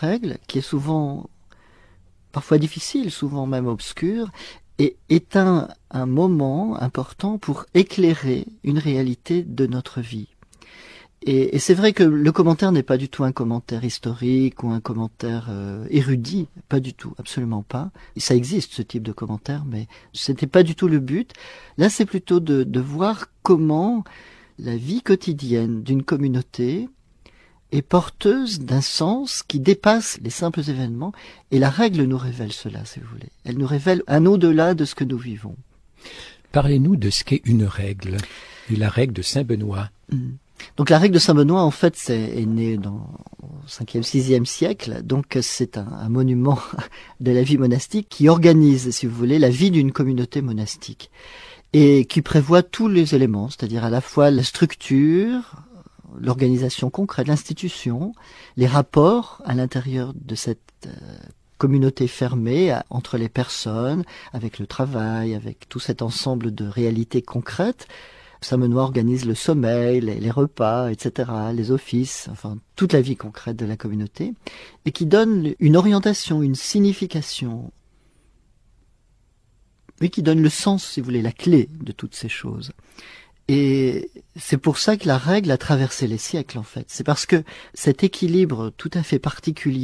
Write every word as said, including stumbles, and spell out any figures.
règle, qui est souvent, parfois difficile, souvent même obscure, et est un, un moment important pour éclairer une réalité de notre vie. Et, et c'est vrai que le commentaire n'est pas du tout un commentaire historique ou un commentaire euh, érudit, pas du tout, absolument pas. Et ça existe ce type de commentaire, mais c'était pas du tout le but. Là, c'est plutôt de, de voir comment la vie quotidienne d'une communauté est porteuse d'un sens qui dépasse les simples événements, et la règle nous révèle cela, si vous voulez. Elle nous révèle un au-delà de ce que nous vivons. Parlez-nous de ce qu'est une règle, et la règle de Saint-Benoît. Mmh. Donc la règle de Saint-Benoît, en fait, c'est, est née dans le cinquième, sixième siècle, donc c'est un, un monument de la vie monastique qui organise, si vous voulez, la vie d'une communauté monastique, et qui prévoit tous les éléments, c'est-à-dire à la fois la structure, l'organisation concrète, l'institution, les rapports à l'intérieur de cette euh, communauté fermée à, entre les personnes, avec le travail, avec tout cet ensemble de réalités concrètes. Saint-Benoît organise le sommeil, les, les repas, et cetera, les offices, enfin toute la vie concrète de la communauté, et qui donne une orientation, une signification, et qui donne le sens, si vous voulez, la clé de toutes ces choses. Et c'est pour ça que la règle a traversé les siècles, en fait. C'est parce que cet équilibre tout à fait particulier